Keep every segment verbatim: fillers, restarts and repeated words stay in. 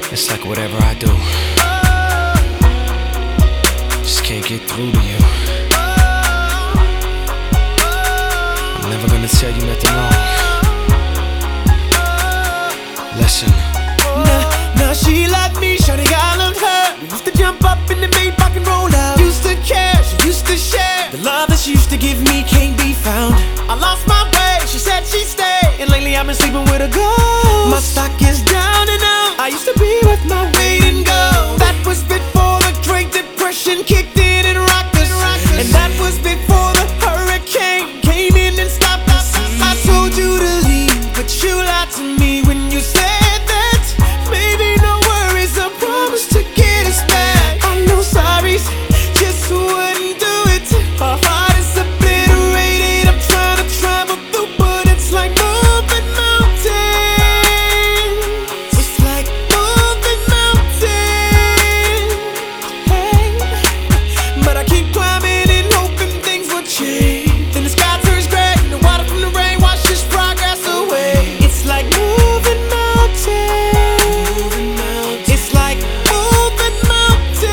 It's like whatever I do, just can't get through to you. I'm never gonna tell you nothing wrong. Listen. Now, now she like me, shawty, I loved her. We used to jump up in the Maybach and roll out. Used to care, she used to share. The love that she used to give me can't be found. I lost my way, she said she'd stay, and lately I've been sleeping with a ghost. My stock is down and out. I used to be with my weight and go. That was before the Great Depression kicked in and rocked us. And that was before the hurricane came in and stopped us. I told you to leave, but you lied to me when you said that. Baby, no worries, I promise to get us back. I know sorries just wouldn't do it. Our heart is obliterated. I'm trying to travel through, but it's like moving mountains. It's like moving mountains. Hey, but I keep climbing and hoping things will change. Then the sky turns gray, the water from the rain washes progress away. It's like moving mountains. It's like moving mountains.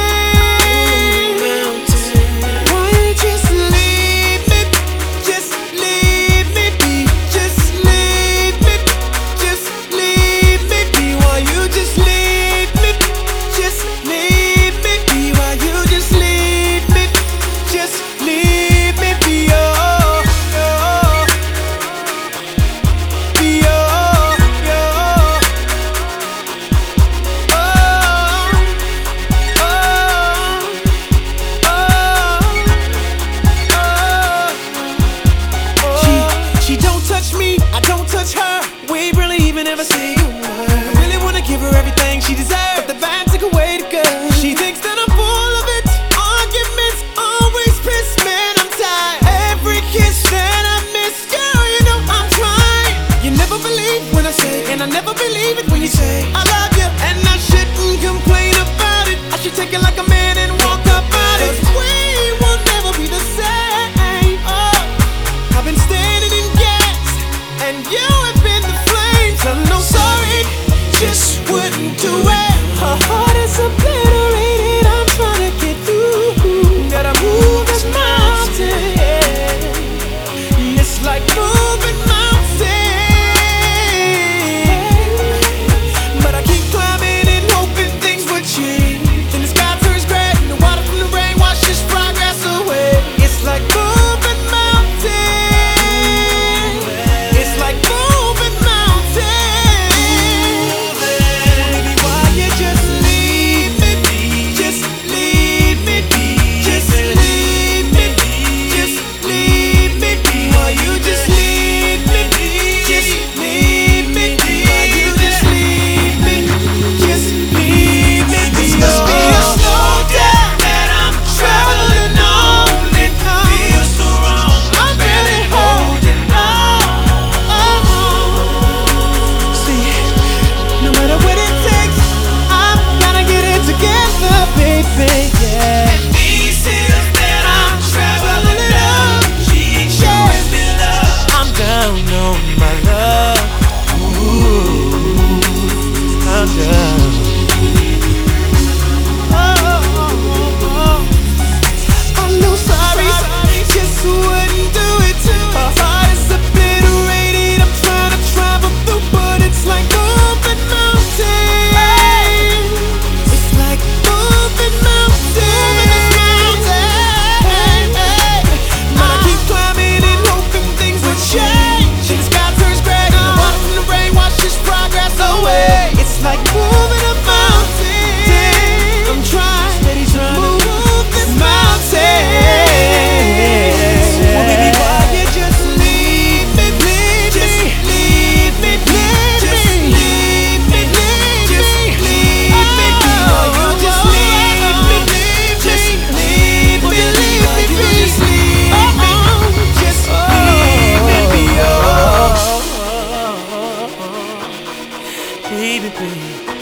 Why you just leave me? Just leave me be. Just leave me. Just leave me be. Why you just leave me? Just leave me be. Why you just leave me? Just leave me be. Oh, oh, be. Oh, oh, She, she don't touch me, I don't touch her. We really even ever say a word. I really wanna give her everything she deserves, but the bad took away the good. She thinks that I'm full of it. Arguments always piss, man, I'm tired. Every kiss that I miss, girl, you know I'm trying. You never believe when I say, and I never believe it when you say I love you, and I shouldn't complain about it. I should take it like a man and walk up out it. 'Cause we will never be the same. Oh, I've been standing in gas, and you have been the flames. I'm no sorry, just wouldn't do it. Her heart is obliterated. I'm trying to get through. Gotta move this mountain. It's like moving mountains. But I keep climbing and hoping things would change. Then the sky turns gray, and the water from the rain washes progress away. It's like moving mountains. It's like moving mountains. Baby, why you just leave me be? Just leave me be. Just leave me be. Just leave me be. Why you just leave me be? Just leave me be. Why you just leave me? Just leave me be. Must be a slow down that I'm traveling on. It feels so wrong. I'm really holding on. See, no matter what it takes, I'm gonna get it together, baby. Yeah. And these hills that I'm traveling up, she ain't showing me love. I'm down on my love. Ooh, I'm down. Oh, oh, oh. I'm no sorry, just wouldn't do it. Her heart is obliterated. I'm trying to travel through, but it's like moving mountains. It's like moving mountains. But I keep climbing and hoping things would change. And the sky turns gray, and the water from the rain washes progress away. It's like moving a mountain. I'm trying to move this mountain. Oh, baby, why you just leave me, leave just leave me, leave just leave me, leave just leave me be. Why you just leave me, leave just leave me, leave me be. Just leave me, just leave me be. Oh, baby, baby.